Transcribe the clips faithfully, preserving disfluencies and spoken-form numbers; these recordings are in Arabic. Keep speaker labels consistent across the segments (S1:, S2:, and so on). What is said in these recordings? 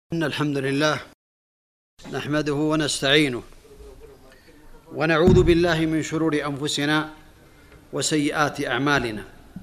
S1: إن الحمد لله نحمده ونستعينه ونعوذ بالله من شرور أنفسنا وسيئات أعمالنا.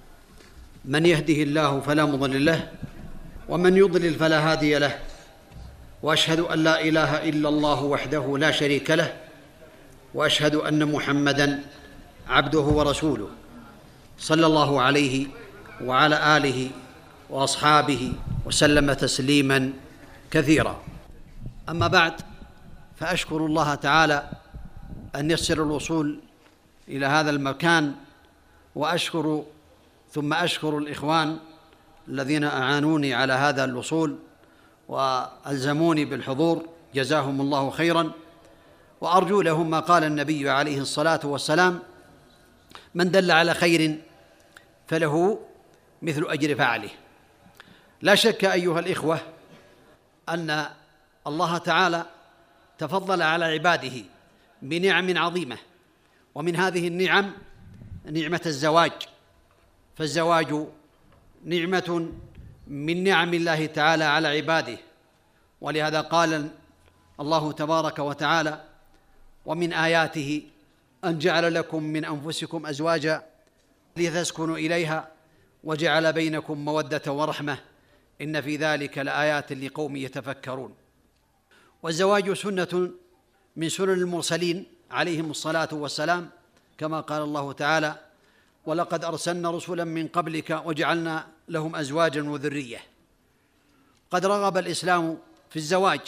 S1: من يهده الله فلا مضل له ومن يضلل فلا هادي له، وأشهد أن لا إله إلا الله وحده لا شريك له، وأشهد أن محمدًا عبده ورسوله صلى الله عليه وعلى آله وأصحابه وسلم تسليماً كثيرا. أما بعد، فأشكر الله تعالى أن يسر الوصول إلى هذا المكان، وأشكر ثم أشكر الإخوان الذين أعانوني على هذا الوصول وألزموني بالحضور، جزاهم الله خيرا، وأرجو لهم ما قال النبي عليه الصلاة والسلام: من دل على خير فله مثل أجر فاعله. لا شك أيها الإخوة أن الله تعالى تفضل على عباده بنعم عظيمة، ومن هذه النعم نعمة الزواج، فالزواج نعمة من نعم الله تعالى على عباده، ولهذا قال الله تبارك وتعالى: ومن آياته أن جعل لكم من أنفسكم أزواجا لتسكنوا إليها وجعل بينكم مودة ورحمة إن في ذلك لآيات لقوم يتفكرون. والزواج سنة من سنن المرسلين عليهم الصلاة والسلام، كما قال الله تعالى: ولقد أرسلنا رسلا من قبلك وجعلنا لهم أزواجا وذرية. قد رغب الإسلام في الزواج،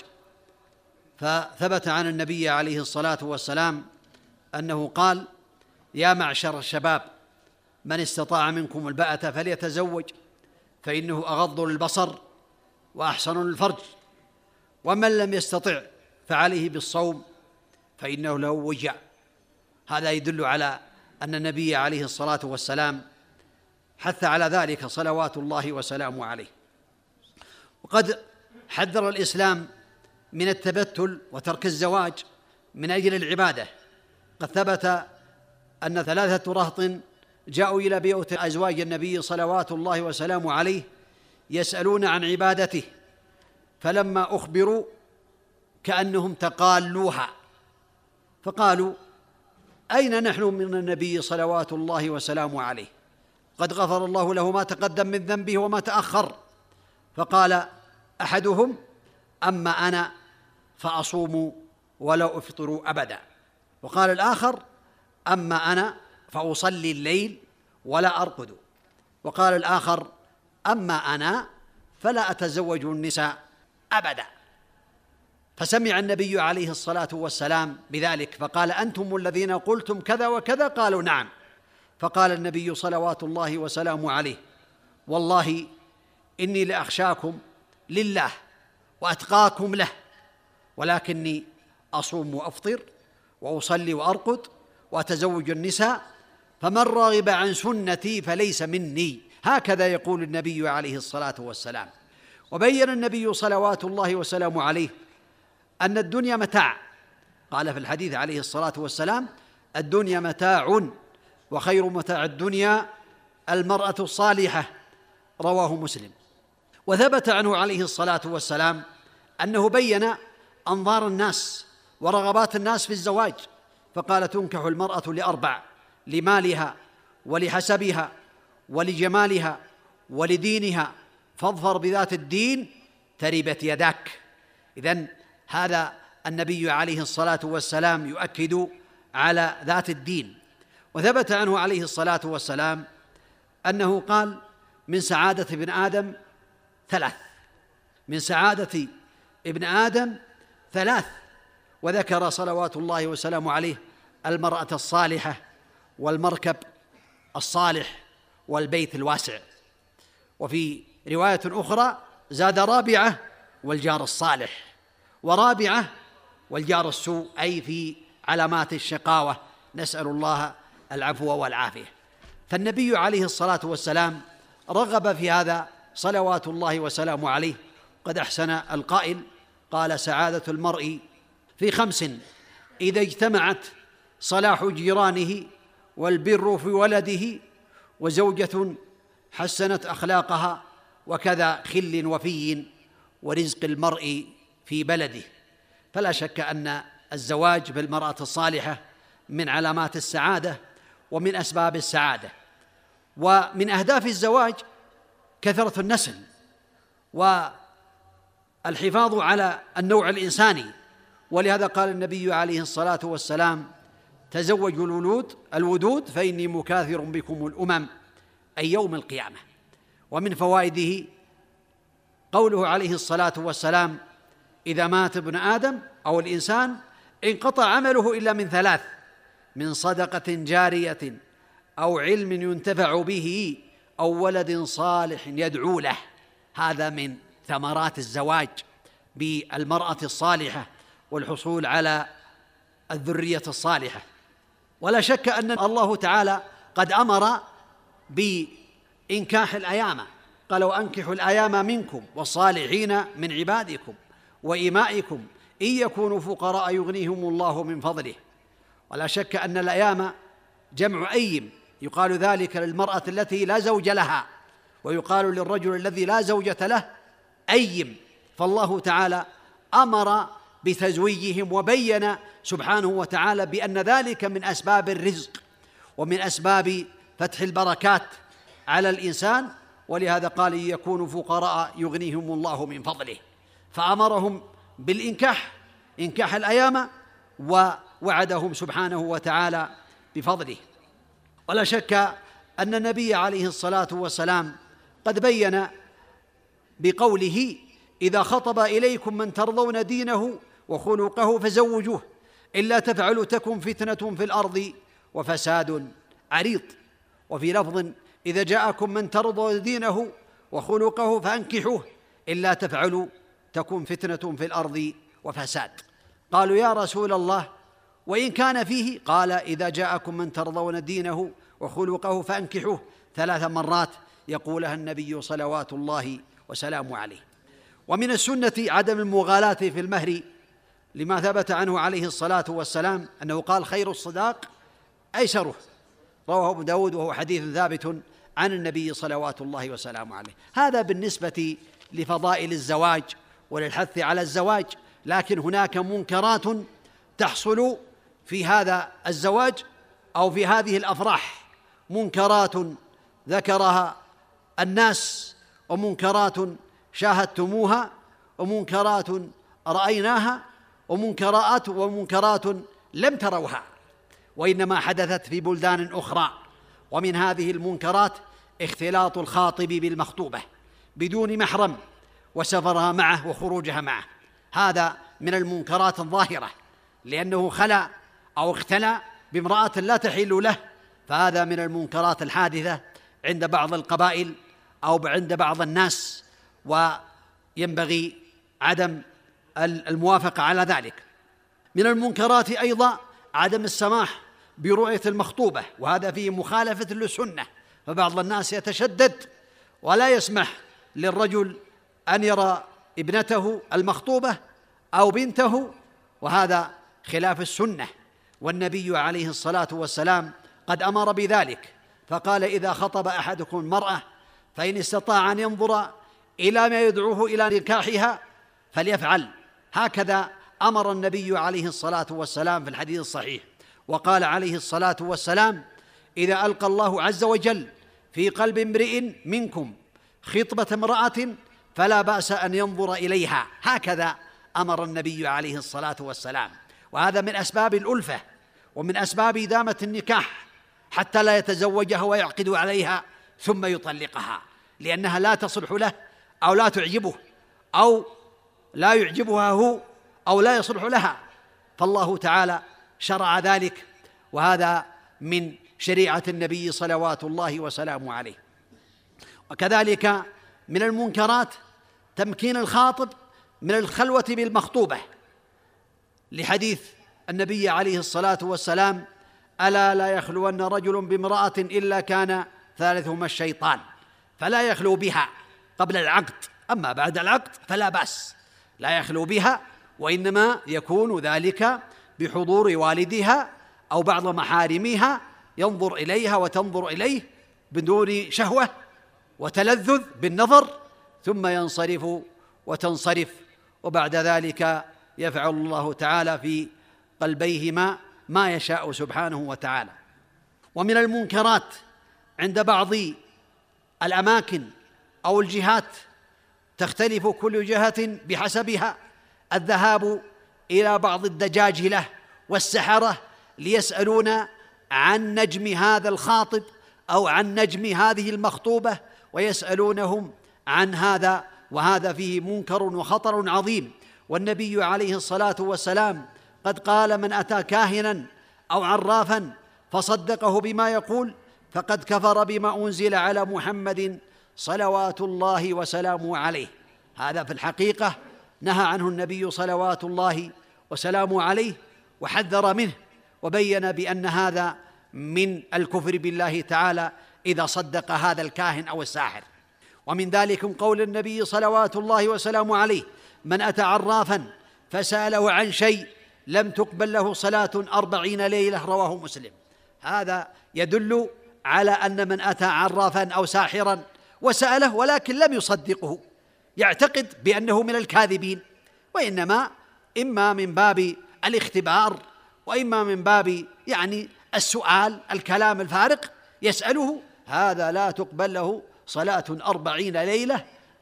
S1: فثبت عن النبي عليه الصلاة والسلام أنه قال: يا معشر الشباب من استطاع منكم الباءة فليتزوج فإنه أغض للبصر وأحسن للفرج، ومن لم يستطع فعليه بالصوم فإنه له وجع. هذا يدل على أن النبي عليه الصلاة والسلام حث على ذلك صلوات الله وسلامه عليه. وقد حذر الإسلام من التبتل وترك الزواج من أجل العبادة. قد ثبت أن ثلاثة رهط جاءوا إلى بيوت أزواج النبي صلوات الله وسلامه عليه يسألون عن عبادته، فلما أخبروا كأنهم تقالوها، فقالوا: أين نحن من النبي صلوات الله وسلامه عليه؟ قد غفر الله له ما تقدم من ذنبه وما تأخر. فقال أحدهم: أما أنا فأصوم ولا أفطر أبدا. وقال الآخر: أما أنا فأصلي الليل ولا أرقد. وقال الآخر: أما أنا فلا أتزوج النساء أبدا. فسمع النبي عليه الصلاة والسلام بذلك فقال: أنتم الذين قلتم كذا وكذا؟ قالوا: نعم. فقال النبي صلوات الله وسلامه عليه: والله إني لأخشاكم لله وأتقاكم له، ولكني أصوم وأفطر وأصلي وأرقد وأتزوج النساء، فمن رغب عن سنتي فليس مني. هكذا يقول النبي عليه الصلاة والسلام. وبين النبي صلوات الله وسلامه عليه أن الدنيا متاع. قال في الحديث عليه الصلاة والسلام: الدنيا متاع وخير متاع الدنيا المرأة الصالحة، رواه مسلم. وثبت عنه عليه الصلاة والسلام أنه بين أنظار الناس ورغبات الناس في الزواج، فقال: تنكح المرأة لأربع: لمالها ولحسبها ولجمالها ولدينها، فاظفر بذات الدين تربت يداك. إذن هذا النبي عليه الصلاة والسلام يؤكد على ذات الدين. وثبت عنه عليه الصلاة والسلام أنه قال: من سعادة ابن آدم ثلاث، من سعادة ابن آدم ثلاث. وذكر صلوات الله وسلامه عليه المرأة الصالحة والمركب الصالح والبيت الواسع. وفي رواية أخرى زاد: رابعة والجار الصالح، ورابعة والجار السوء، أي في علامات الشقاوة، نسأل الله العفو والعافية. فالنبي عليه الصلاة والسلام رغب في هذا صلوات الله وسلامه عليه. قد أحسن القائل قال: سعادة المرء في خمس: إذا اجتمعت صلاح جيرانه والبر في ولده وزوجة حسنت أخلاقها وكذا خل وفي ورزق المرء في بلده. فلا شك أن الزواج بالمرأة الصالحة من علامات السعادة ومن أسباب السعادة. ومن أهداف الزواج كثرة النسل والحفاظ على النوع الإنساني، ولهذا قال النبي عليه الصلاة والسلام: تزوجوا الولود الودود فإني مكاثر بكم الأمم أي يوم القيامة. ومن فوائده قوله عليه الصلاة والسلام: إذا مات ابن آدم أو الإنسان انقطع عمله إلا من ثلاث: من صدقة جارية أو علم ينتفع به أو ولد صالح يدعو له. هذا من ثمرات الزواج بالمرأة الصالحة والحصول على الذرية الصالحة. ولا شك أن الله تعالى قد أمر بإنكاح الأيام، قال: وأنكحوا الأيام منكم والصالحين من عبادكم وإمائكم إن يكونوا فقراء يغنيهم الله من فضله. ولا شك أن الأيام جمع أيم، يقال ذلك للمرأة التي لا زوج لها، ويقال للرجل الذي لا زوجة له أيم. فالله تعالى أمر بتزويجهم وبين سبحانه وتعالى بأن ذلك من أسباب الرزق ومن أسباب فتح البركات على الإنسان، ولهذا قال: إن يكونوا فقراء يغنيهم الله من فضله. فأمرهم بالإنكاح، إنكاح الأيام، ووعدهم سبحانه وتعالى بفضله. ولا شك أن النبي عليه الصلاة والسلام قد بين بقوله: إذا خطب إليكم من ترضون دينه وخلقه فزوجوه إلا تفعلوا تكن فتنة في الأرض وفساد عريض. وفي لفظ: إذا جاءكم من ترضون دينه وخلقه فأنكحوه إلا تفعلوا تكن فتنة في الأرض وفساد. قالوا: يا رسول الله، وإن كان فيه؟ قال: إذا جاءكم من ترضون دينه وخلقه فأنكحوه، ثلاث مرات يقولها النبي صلوات الله وسلامه عليه. ومن السنة عدم المغالاة في المهر، لما ثبت عنه عليه الصلاة والسلام أنه قال: خير الصداق أيسره، رواه أبو داود، وهو حديث ثابت عن النبي صلوات الله وسلامه عليه. هذا بالنسبة لفضائل الزواج وللحث على الزواج. لكن هناك منكرات تحصل في هذا الزواج أو في هذه الأفراح، منكرات ذكرها الناس، ومنكرات شاهدتموها، ومنكرات رأيناها، ومنكرات ومنكرات لم تروها وإنما حدثت في بلدان أخرى. ومن هذه المنكرات اختلاط الخاطب بالمخطوبة بدون محرم، وسفرها معه وخروجها معه. هذا من المنكرات الظاهرة، لأنه خلى أو اختلى بامرأة لا تحل له، فهذا من المنكرات الحادثة عند بعض القبائل أو عند بعض الناس، وينبغي عدم الموافقة على ذلك. من المنكرات أيضا عدم السماح برؤية المخطوبة، وهذا فيه مخالفة للسنة. فبعض الناس يتشدد ولا يسمح للرجل أن يرى ابنته المخطوبة أو بنته، وهذا خلاف السنة. والنبي عليه الصلاة والسلام قد أمر بذلك، فقال: إذا خطب أحدكم المرأة فإن استطاع أن ينظر إلى ما يدعوه إلى نكاحها فليفعل. هكذا أمر النبي عليه الصلاة والسلام في الحديث الصحيح. وقال عليه الصلاة والسلام: إذا ألقى الله عز وجل في قلب امرئ منكم خطبة امرأة فلا بأس أن ينظر إليها. هكذا أمر النبي عليه الصلاة والسلام. وهذا من أسباب الألفة ومن أسباب إدامة النكاح، حتى لا يتزوجها ويعقد عليها ثم يطلقها، لأنها لا تصلح له أو لا تعجبه أو لا يعجبها هو أو لا يصلح لها. فالله تعالى شرع ذلك، وهذا من شريعة النبي صلوات الله وسلامه عليه. وكذلك من المنكرات تمكين الخاطب من الخلوة بالمخطوبة، لحديث النبي عليه الصلاة والسلام: ألا لا يخلون رجل بامرأة إلا كان ثالثهما الشيطان. فلا يخلو بها قبل العقد، أما بعد العقد فلا بأس، لا يخلو بها، وإنما يكون ذلك بحضور والدها أو بعض محارمها، ينظر إليها وتنظر إليه بدون شهوة وتلذذ بالنظر، ثم ينصرف وتنصرف، وبعد ذلك يفعل الله تعالى في قلبيهما ما يشاء سبحانه وتعالى. ومن المنكرات عند بعض الأماكن أو الجهات، تختلف كل جهة بحسبها، الذهاب إلى بعض الدجاجلة والسحرة ليسألون عن نجم هذا الخاطب أو عن نجم هذه المخطوبة، ويسألونهم عن هذا، وهذا فيه منكر وخطر عظيم. والنبي عليه الصلاة والسلام قد قال: من أتى كاهنا أو عرافا فصدقه بما يقول فقد كفر بما أنزل على محمد صلوات الله وسلامه عليه. هذا في الحقيقة نهى عنه النبي صلوات الله وسلامه عليه وحذر منه، وبين بأن هذا من الكفر بالله تعالى إذا صدق هذا الكاهن أو الساحر. ومن ذلك قول النبي صلوات الله وسلامه عليه: من أتى عرافا فسأله عن شيء لم تقبل له صلاة أربعين ليلة، رواه مسلم. هذا يدل على أن من أتى عرافا أو ساحرا وسأله ولكن لم يصدقه يعتقد بأنه من الكاذبين، وإنما إما من باب الاختبار وإما من باب يعني السؤال، الكلام الفارغ يسأله، هذا لا تقبل له صلاة أربعين ليلة،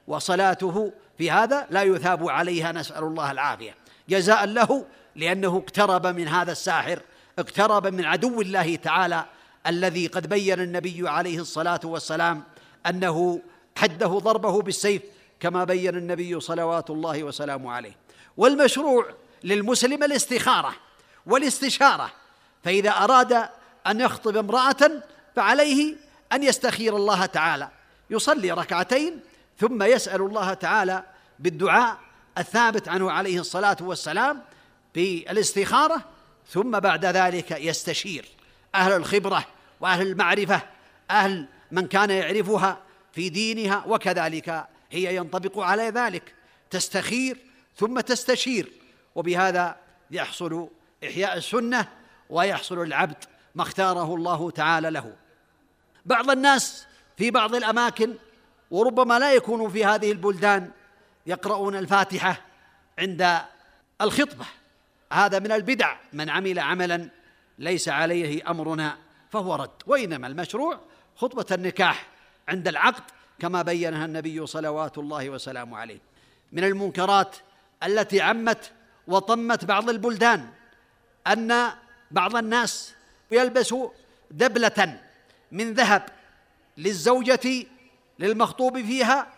S1: وصلاته في هذا لا يثاب عليها، نسأل الله العافية، جزاء له لأنه اقترب من هذا الساحر، اقترب من عدو الله تعالى الذي قد بين النبي عليه الصلاة والسلام أنه حده ضربه بالسيف كما بين النبي صلوات الله وسلامه عليه. والمشروع للمسلم الاستخارة والاستشارة، فإذا أراد أن يخطب امرأة فعليه أن يستخير الله تعالى، يصلي ركعتين ثم يسأل الله تعالى بالدعاء الثابت عنه عليه الصلاة والسلام بالاستخارة، ثم بعد ذلك يستشير أهل الخبرة وأهل المعرفة، أهل من كان يعرفها في دينها، وكذلك هي ينطبق على ذلك، تستخير ثم تستشير، وبهذا يحصل إحياء السنة ويحصل العبد ما اختاره الله تعالى له. بعض الناس في بعض الأماكن وربما لا يكونوا في هذه البلدان يقرؤون الفاتحة عند الخطبة، هذا من البدع، من عمل عملا ليس عليه أمرنا فهو رد، وإنما المشروع خطبة النكاح عند العقد كما بينها النبي صلوات الله وسلامه عليه. من المنكرات التي عمت وطمت بعض البلدان أن بعض الناس يلبس دبلة من ذهب للزوجة للمخطوب فيها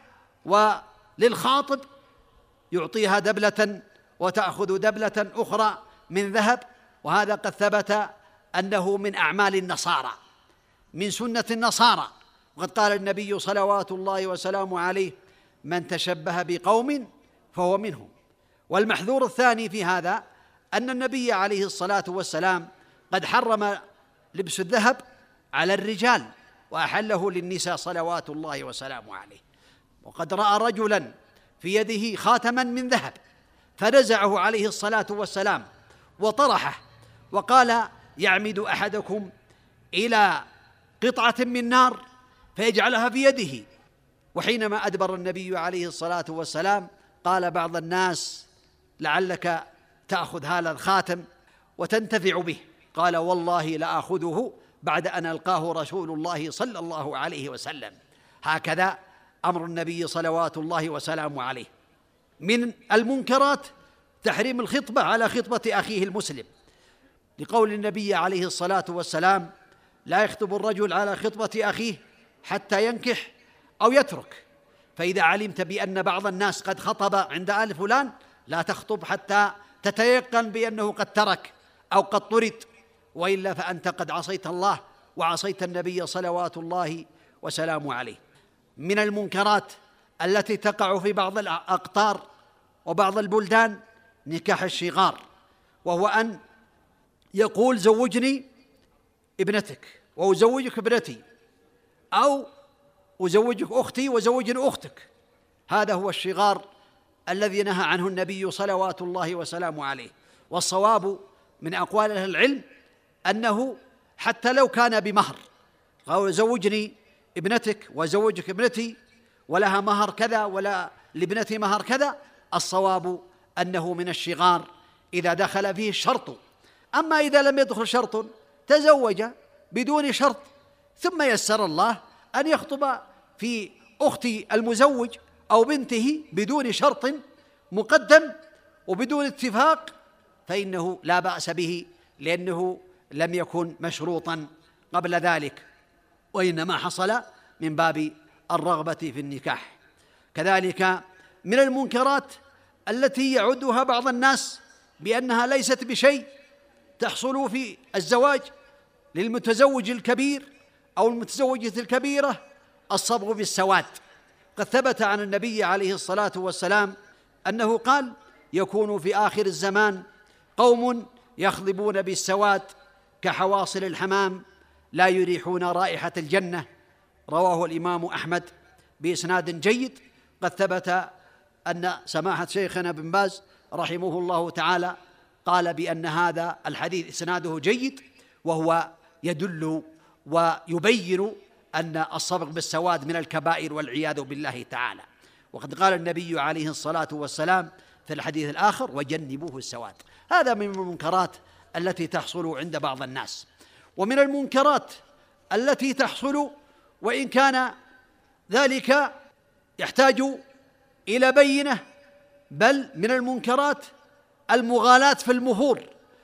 S1: وللخاطب، يعطيها دبلة وتأخذ دبلة أخرى من ذهب، وهذا قد ثبت أنه من أعمال النصارى، من سنة النصارى، وقد قال النبي صلوات الله وسلامه عليه: من تشبه بقوم فهو منهم. والمحذور الثاني في هذا أن النبي عليه الصلاة والسلام قد حرم لبس الذهب على الرجال وأحله للنساء صلوات الله وسلامه عليه. وقد رأى رجلا في يده خاتما من ذهب فنزعه عليه الصلاة والسلام وطرحه وقال: يعمد أحدكم إلى قطعة من نار فيجعلها في يده. وحينما أدبر النبي عليه الصلاة والسلام قال بعض الناس: لعلك تأخذ هذا الخاتم وتنتفع به، قال: والله لآخذه بعد أن ألقاه رسول الله صلى الله عليه وسلم. هكذا أمر النبي صلوات الله وسلامه عليه. من المنكرات تحريم الخطبة على خطبة أخيه المسلم، لقول النبي عليه الصلاة والسلام: لا يخطب الرجل على خطبة أخيه حتى ينكح أو يترك. فإذا علمت بأن بعض الناس قد خطب عند آل فلان لا تخطب حتى تتيقن بأنه قد ترك أو قد طرد، وإلا فأنت قد عصيت الله وعصيت النبي صلوات الله وسلامه عليه. من المنكرات التي تقع في بعض الأقطار وبعض البلدان نكاح الشغار، وهو أن يقول: زوجني ابنتك وأزوجك ابنتي، أو أزوجك أختي وزوج أختك. هذا هو الشغار الذي نهى عنه النبي صلوات الله وسلامه عليه. والصواب من أقوال أهل العلم أنه حتى لو كان بمهر، قال: زوجني ابنتك وزوجك ابنتي ولها مهر كذا ولا لابنتي مهر كذا، الصواب أنه من الشغار إذا دخل فيه الشرط. أما إذا لم يدخل شرط تزوج بدون شرط، ثم يسر الله أن يخطب في أخت المزوج أو بنته بدون شرط مقدم وبدون اتفاق، فإنه لا بأس به، لأنه لم يكن مشروطا قبل ذلك، وإنما حصل من باب الرغبة في النكاح. كذلك من المنكرات التي يعدها بعض الناس بأنها ليست بشيء تحصل في الزواج للمتزوج الكبير أو المتزوجة الكبيرة الصبغ بالسواد. قد ثبت عن النبي عليه الصلاة والسلام أنه قال: يكون في آخر الزمان قوم يخضبون بالسواد كحواصل الحمام لا يريحون رائحة الجنة. رواه الإمام أحمد بإسناد جيد. قد ثبت أن سماحة شيخنا بن باز رحمه الله تعالى قال بأن هذا الحديث إسناده جيد، وهو يدل ويبين أن الصبغ بالسواد من الكبائر والعياذ بالله تعالى. وقد قال النبي عليه الصلاة والسلام في الحديث الآخر: وجنبوه السواد. هذا من المنكرات التي تحصل عند بعض الناس. ومن المنكرات التي تحصل وإن كان ذلك يحتاج إلى بينة، بل من المنكرات المغالاة في المهور،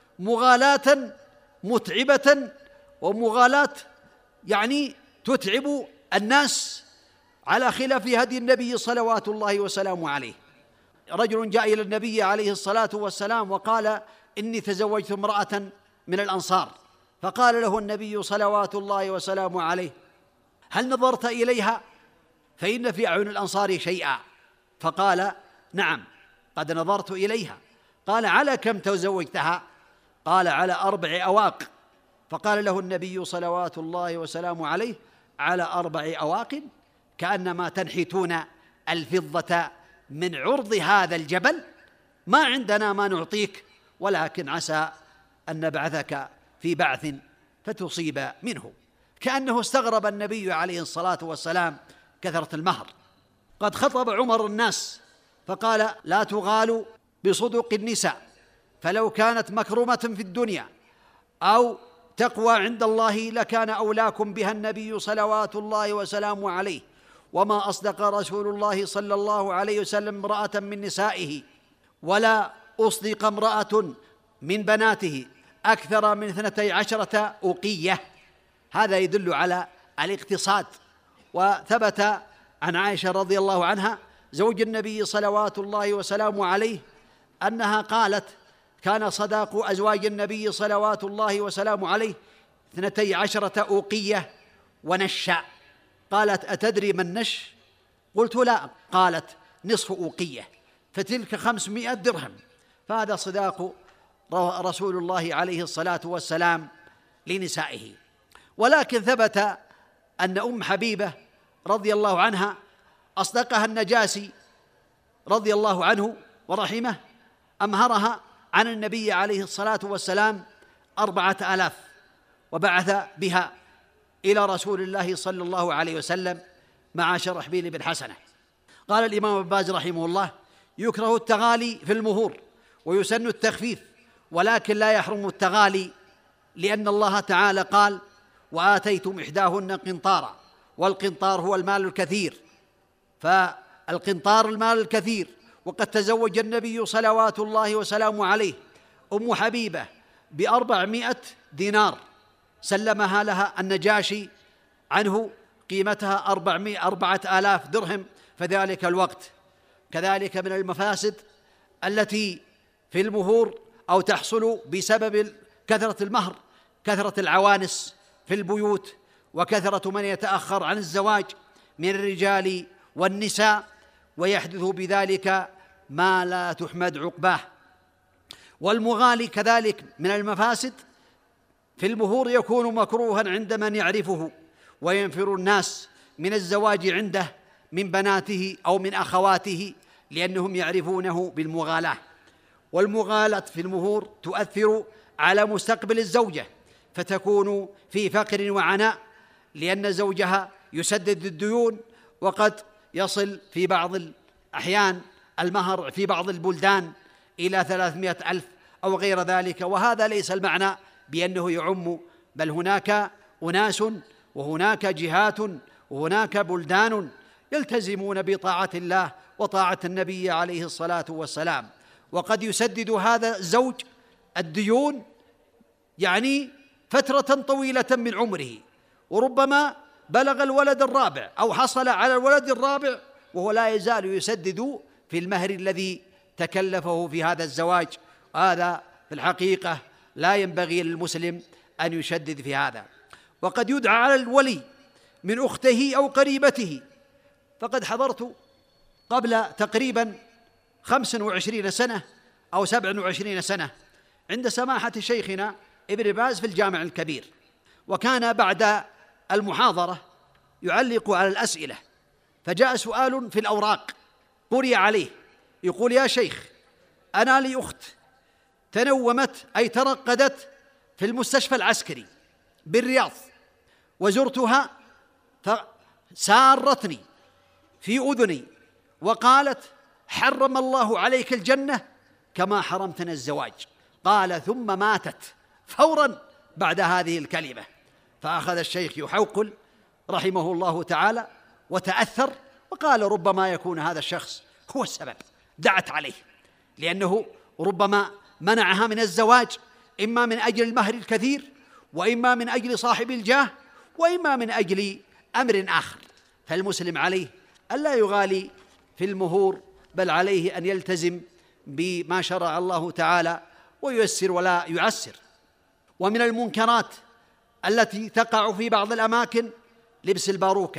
S1: مغالاة متعبة ومغالاة يعني تتعب الناس على خلاف هدي النبي صلوات الله وسلامه عليه. رجل جاء إلى النبي عليه الصلاة والسلام وقال: إني تزوجت امرأة من الأنصار. فقال له النبي صلوات الله وسلامه عليه: هل نظرت إليها؟ فإن في أعين الأنصار شيئا. فقال: نعم قد نظرت إليها. قال: على كم تزوجتها؟ قال: على أربع أواق. فقال له النبي صلوات الله وسلامه عليه: على أربع أواق، كأنما تنحتون الفضة من عرض هذا الجبل، ما عندنا ما نعطيك، ولكن عسى أن نبعثك في بعث فتصيب منه. كأنه استغرب النبي عليه الصلاة والسلام كثرة المهر. قد خطب عمر الناس فقال: لا تغالوا بصدق النساء، فلو كانت مكرمة في الدنيا أو تقوى عند الله لكان أولاكم بها النبي صلوات الله وسلامه عليه. وما أصدق رسول الله صلى الله عليه وسلم امرأة من نسائه، ولا أصدق امرأة من بناته أكثر من اثنتي عشرة أوقية. هذا يدل على الاقتصاد. وثبت عن عائشة رضي الله عنها زوج النبي صلوات الله وسلامه عليه أنها قالت: كان صداق أزواج النبي صلوات الله وسلامه عليه اثنتي عشرة أوقية ونشا. قالت: أتدري ما النش؟ قلت: لا. قالت: نصف أوقية، فتلك خمسمائة درهم. فهذا صداق رسول الله عليه الصلاة والسلام لنسائه. ولكن ثبت أن أم حبيبة رضي الله عنها أصدقها النجاشي رضي الله عنه ورحمه، أمهرها عن النبي عليه الصلاة والسلام أربعة آلاف، وبعث بها إلى رسول الله صلى الله عليه وسلم مع شرحبيل بن حسنة. قال الإمام ابن باز رحمه الله: يكره التغالي في المهور ويسن التخفيف، ولكن لا يحرم التغالي، لأن الله تعالى قال: وآتيتم إحداهن قنطارا، والقنطار هو المال الكثير، فالقنطار المال الكثير. وقد تزوج النبي صلوات الله وسلامه عليه أم حبيبة بأربعمائة دينار سلمها لها النجاشي عنه قيمتها أربعة آلاف درهم في ذلك الوقت. كذلك من المفاسد التي في المهور أو تحصل بسبب كثرة المهر كثرة العوانس في البيوت، وكثرة من يتأخر عن الزواج من الرجال والنساء، ويحدث بذلك ما لا تحمد عقباه. والمغالي كذلك من المفاسد في المهور يكون مكروها عند من يعرفه، وينفر الناس من الزواج عنده من بناته أو من أخواته، لأنهم يعرفونه بالمغالاة. والمغالاة في المهور تؤثر على مستقبل الزوجة، فتكون في فقر وعناء، لأن زوجها يسدد الديون وقد يصل في بعض الأحيان المهر في بعض البلدان إلى ثلاثمائة ألف أو غير ذلك، وهذا ليس المعنى بأنه يعم، بل هناك أناس وهناك جهات وهناك بلدان يلتزمون بطاعة الله وطاعة النبي عليه الصلاة والسلام، وقد يسدد هذا الزوج الديون يعني فترة طويلة من عمره، وربما بلغ الولد الرابع أو حصل على الولد الرابع وهو لا يزال يسدد في المهر الذي تكلفه في هذا الزواج. هذا في الحقيقة لا ينبغي للمسلم أن يشدد في هذا. وقد يدعى على الولي من أخته أو قريبته، فقد حضرت قبل تقريبا خمس وعشرين سنة أو سبع وعشرين سنة عند سماحة شيخنا ابن باز في الجامع الكبير، وكان بعد المحاضرة يعلق على الأسئلة، فجاء سؤال في الأوراق قرئ عليه يقول: يا شيخ، أنا لي أخت تنومت أي ترقدت في المستشفى العسكري بالرياض، وزرتها فسارتني في أذني وقالت: حرم الله عليك الجنة كما حرمتنا الزواج. قال: ثم ماتت فورا بعد هذه الكلمة. فأخذ الشيخ يحوقل رحمه الله تعالى وتأثر وقال: ربما يكون هذا الشخص هو السبب، دعت عليه، لأنه ربما منعها من الزواج إما من أجل المهر الكثير، وإما من أجل صاحب الجاه، وإما من أجل أمر آخر. فالمسلم عليه ألا يغالي في المهور، بل عليه أن يلتزم بما شرع الله تعالى وييسر ولا يعسر. ومن المنكرات التي تقع في بعض الأماكن لبس الباروكة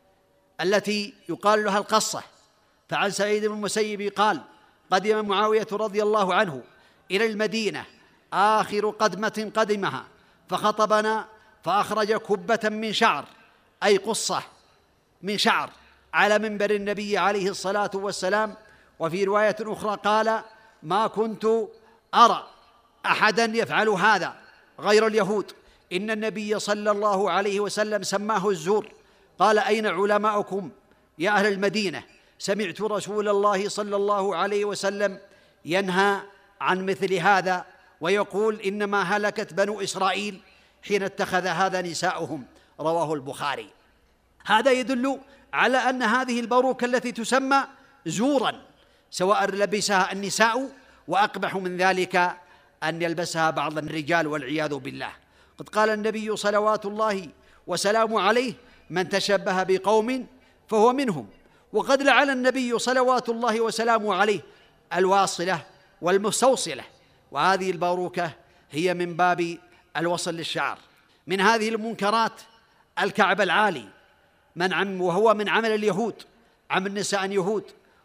S1: التي يقال لها القصة. فعن سعيد بن المسيب قال: قدم معاوية رضي الله عنه إلى المدينة آخر قدمة قدمها، فخطبنا فأخرج كبة من شعر أي قصة من شعر على منبر النبي عليه الصلاة والسلام. وفي رواية أخرى قال: ما كنت أرى أحدا يفعل هذا غير اليهود، إن النبي صلى الله عليه وسلم سماه الزور. قال: أين علماؤكم يا أهل المدينة؟ سمعت رسول الله صلى الله عليه وسلم ينهى عن مثل هذا ويقول: إنما هلكت بنو إسرائيل حين اتخذ هذا نساؤهم. رواه البخاري. هذا يدل على أن هذه الباروكة التي تسمى زورا سواء لبسها النساء، وأقبح من ذلك أن يلبسها بعض الرجال والعياذ بالله. قد قال النبي صلوات الله وسلامه عليه: من تشبه بقوم فهو منهم. وقد لعن النبي صلوات الله وسلامه عليه الواصلة والمستوصلة، وهذه الباروكة هي من باب الوصل للشعر. من هذه المنكرات الكعب العالي، من عم وهو من عمل اليهود، عمل نساء اليهود.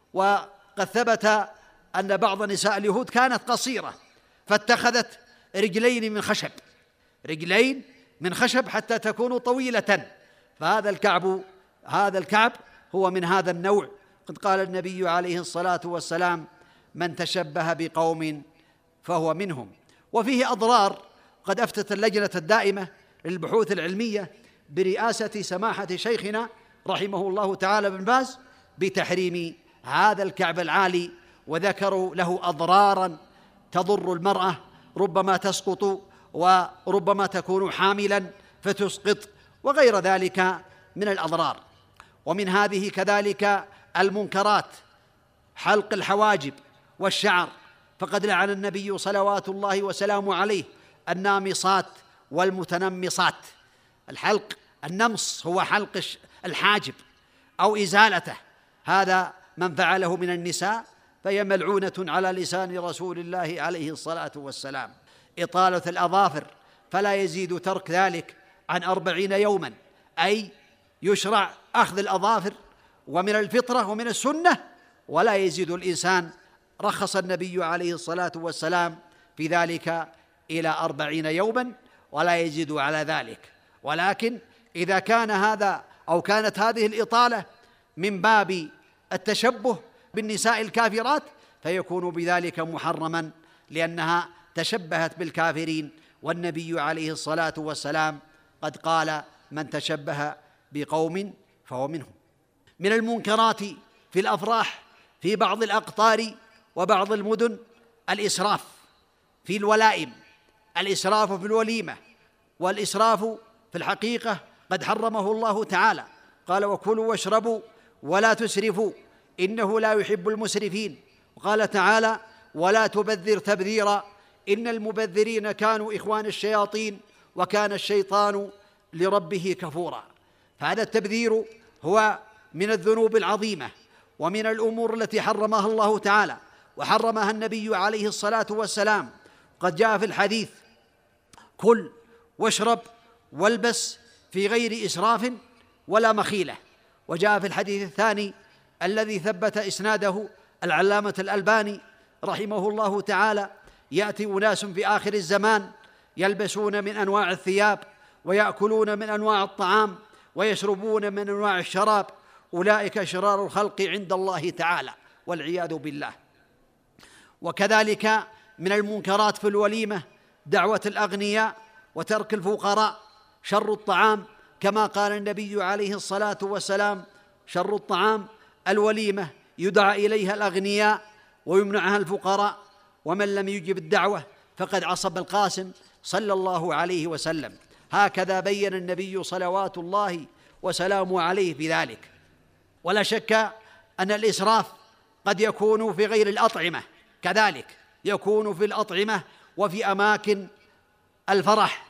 S1: وقد ثبت أن بعض نساء اليهود كانت قصيرة فاتخذت رجلين من خشب، رجلين من خشب حتى تكون طويلة. فهذا الكعب هذا الكعب هو من هذا النوع. قد قال النبي عليه الصلاة والسلام: من تشبه بقوم فهو منهم. وفيه أضرار. قد أفتت اللجنة الدائمة للبحوث العلمية برئاسة سماحة شيخنا رحمه الله تعالى بن باز بتحريم هذا الكعب العالي، وذكروا له أضرارا تضر المرأة، ربما تسقط وربما تكون حاملا فتسقط وغير ذلك من الأضرار. ومن هذه كذلك المنكرات حلق الحواجب والشعر، فقد لعن النبي صلوات الله وسلامه عليه النامصات والمتنمصات. الحلق النمص هو حلق الحاجب أو إزالته، هذا من فعله من النساء فهي ملعونة على لسان رسول الله عليه الصلاة والسلام. إطالة الأظافر، فلا يزيد ترك ذلك عن أربعين يوما، أي يشرع أخذ الأظافر ومن الفطرة ومن السنة، ولا يزيد الإنسان. رخص النبي عليه الصلاة والسلام في ذلك إلى أربعين يوما ولا يزيد على ذلك. ولكن إذا كان هذا أو كانت هذه الإطالة من باب التشبه بالنساء الكافرات فيكون بذلك محرما، لأنها تشبهت بالكافرين، والنبي عليه الصلاة والسلام قد قال: من تشبه بقوم فهو منهم. من المنكرات في الأفراح في بعض الأقطار وبعض المدن الإسراف في الولائم، الإسراف في الوليمة. والإسراف في الحقيقة قد حرمه الله تعالى، قال: وكلوا واشربوا ولا تسرفوا إنه لا يحب المسرفين. وقال تعالى: ولا تبذر تبذيرا إن المبذرين كانوا إخوان الشياطين وكان الشيطان لربه كفورا. فهذا التبذير هو من الذنوب العظيمة ومن الأمور التي حرمها الله تعالى وحرمها النبي عليه الصلاة والسلام. قد جاء في الحديث: كل واشرب والبس في غير إسراف ولا مخيلة. وجاء في الحديث الثاني الذي ثبت إسناده العلامة الألباني رحمه الله تعالى: يأتي أناس في آخر الزمان يلبسون من أنواع الثياب ويأكلون من أنواع الطعام ويشربون من أنواع الشراب، أولئك شرار الخلق عند الله تعالى والعياذ بالله. وكذلك من المنكرات في الوليمة دعوة الأغنياء وترك الفقراء، شر الطعام كما قال النبي عليه الصلاة والسلام: شر الطعام الوليمة يدعى إليها الأغنياء ويمنعها الفقراء، ومن لم يجب الدعوة فقد عصب القاسم صلى الله عليه وسلم. هكذا بين النبي صلوات الله وسلامه عليه في ذلك. ولا شك أن الإسراف قد يكون في غير الأطعمة، كذلك يكون في الأطعمة وفي أماكن الفرح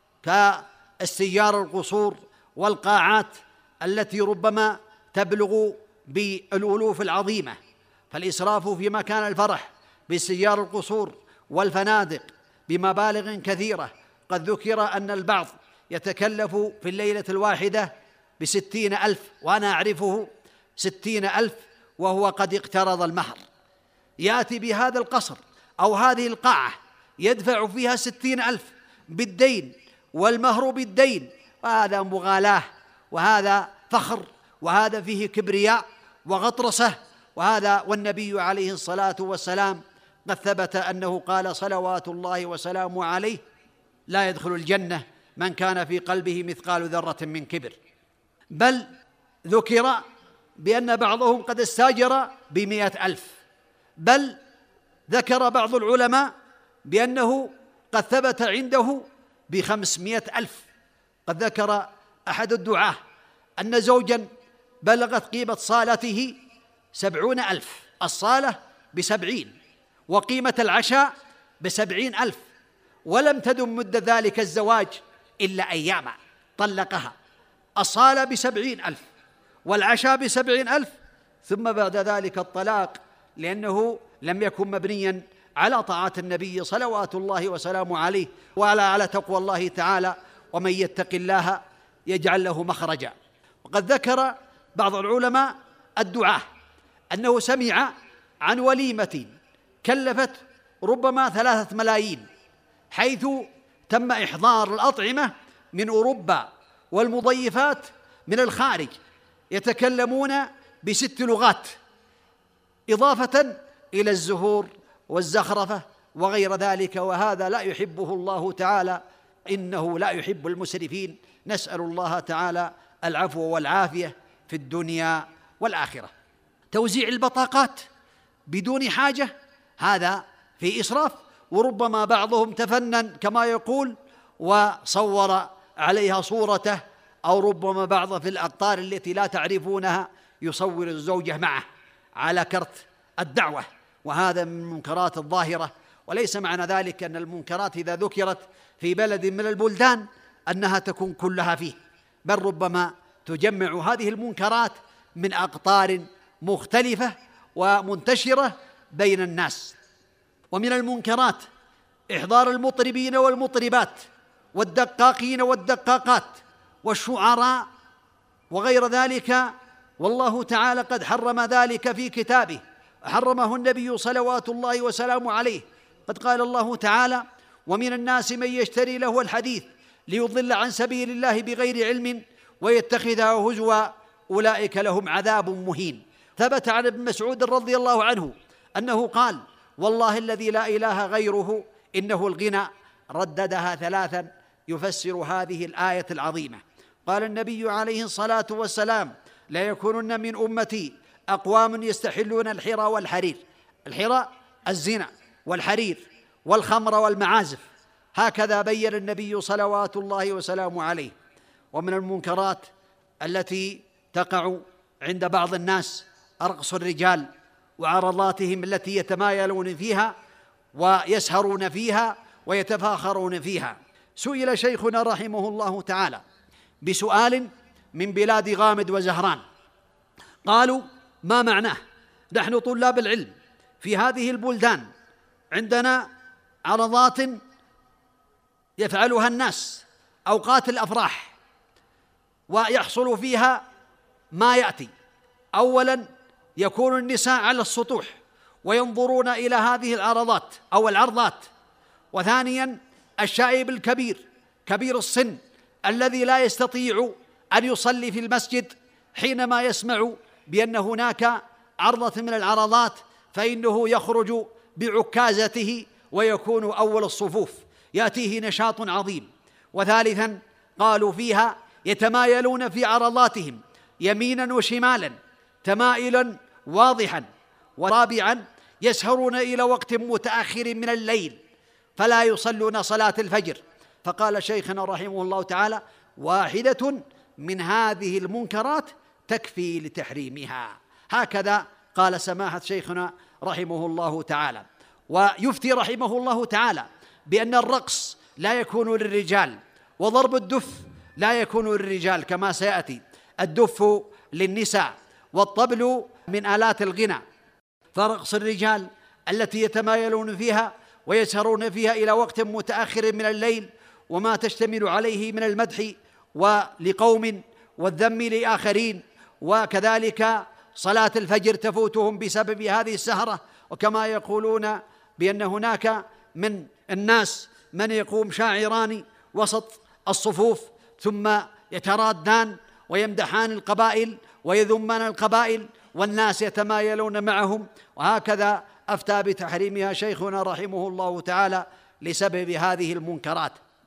S1: كالسيار القصور والقاعات التي ربما تبلغ بالألوف العظيمة. فالإسراف في مكان الفرح بالسيار القصور والفنادق بمبالغ كثيرة. قد ذكر أن البعض يتكلف في الليلة الواحدة بستين ألف، وأنا أعرفه ستين ألف وهو قد اقترض المهر، يأتي بهذا القصر أو هذه القاعة يدفع فيها ستين ألف بالدين والمهر بالدين، وهذا مغالاة وهذا فخر وهذا فيه كبرياء وغطرسة. وهذا والنبي عليه الصلاة والسلام قد ثبت أنه قال صلوات الله وسلامه عليه: لا يدخل الجنة من كان في قلبه مثقال ذرة من كبر. بل ذكر بأن بعضهم قد استاجر بمئة ألف، بل ذكر بعض العلماء بأنه قد ثبت عنده بخمسمائة ألف. قد ذكر أحد الدعاة أن زوجا بلغت قيمة صالته سبعون ألف، الصالة بسبعين وقيمة العشاء بسبعين ألف، ولم تدم مدة ذلك الزواج إلا أياما، طلقها. الصالة بسبعين ألف والعشاء بسبعين ألف، ثم بعد ذلك الطلاق، لأنه لم يكن مبنيا على طاعة النبي صلوات الله وسلامه عليه ولا على تقوى الله تعالى: ومن يتق الله يجعل له مخرجا. وقد ذكر بعض العلماء الدعاة أنه سمع عن وليمة كلفت ربما ثلاثة ملايين، حيث تم إحضار الأطعمة من أوروبا والمضيفات من الخارج يتكلمون بست لغات، إضافة إلى الزهور والزخرفة وغير ذلك، وهذا لا يحبه الله تعالى، إنه لا يحب المسرفين. نسأل الله تعالى العفو والعافية في الدنيا والآخرة. توزيع البطاقات بدون حاجة هذا في إسراف، وربما بعضهم تفنن كما يقول وصور عليها صورته، أو ربما بعض في الأقطار التي لا تعرفونها يصور الزوجة معه على كرت الدعوة، وهذا من المنكرات الظاهرة. وليس معنى ذلك أن المنكرات إذا ذكرت في بلد من البلدان أنها تكون كلها فيه، بل ربما تجمع هذه المنكرات من أقطار مختلفة ومنتشرة بين الناس. ومن المنكرات إحضار المطربين والمطربات والدقاقين والدقاقات والشعراء وغير ذلك، والله تعالى قد حرم ذلك في كتابه، حرمه النبي صلوات الله وسلامه عليه. قد قال الله تعالى: ومن الناس من يشتري له الحديث ليضل عن سبيل الله بغير علم ويتخذها هزوا أولئك لهم عذاب مهين. ثبت عن ابن مسعود رضي الله عنه أنه قال: والله الذي لا إله غيره إنه الغنى. رددها ثلاثا يفسر هذه الآية العظيمة. قال النبي عليه الصلاة والسلام: لا يكونن من أمتي أقوام يستحلون الحرى والحرير. الحرى الزنا، والحرير والخمر والمعازف، هكذا بين النبي صلوات الله وسلامه عليه. ومن المنكرات التي تقع عند بعض الناس رقص الرجال وعرضاتهم التي يتمايلون فيها ويسهرون فيها ويتفاخرون فيها. سئل شيخنا رحمه الله تعالى بسؤال من بلاد غامد وزهران، قالوا: ما معناه؟ نحن طلاب العلم في هذه البلدان عندنا عرضات يفعلها الناس أوقات الأفراح، ويحصل فيها ما يأتي: أولاً يكون النساء على السطوح وينظرون إلى هذه العرضات أو العرضات، وثانياً الشائب الكبير كبير السن الذي لا يستطيع أن يصلي في المسجد حينما يسمع بأن هناك عرضة من العرضات، فإنه يخرج بعكازته ويكون أول الصفوف، يأتيه نشاط عظيم. وثالثاً قالوا فيها يتمايلون في عرضاتهم يميناً وشمالاً تمايلاً واضحاً. ورابعاً يسهرون إلى وقت متأخر من الليل فلا يصلون صلاة الفجر. فقال شيخنا رحمه الله تعالى: واحدة من هذه المنكرات تكفي لتحريمها. هكذا قال سماحة شيخنا رحمه الله تعالى. ويفتي رحمه الله تعالى بأن الرقص لا يكون للرجال، وضرب الدف لا يكون للرجال كما سيأتي، الدف للنساء، والطبل من آلات الغنى. فرقص الرجال التي يتمايلون فيها ويسهرون فيها إلى وقت متأخر من الليل وما تشتمل عليه من المدح ولقوم والذم لآخرين، وكذلك صلاة الفجر تفوتهم بسبب هذه السهرة. وكما يقولون بأن هناك من الناس من يقوم شاعران وسط الصفوف ثم يترادان ويمدحان القبائل ويذمان القبائل والناس يتمايلون معهم. وهكذا أفتى بتحريمها شيخنا رحمه الله تعالى لسبب هذه المنكرات.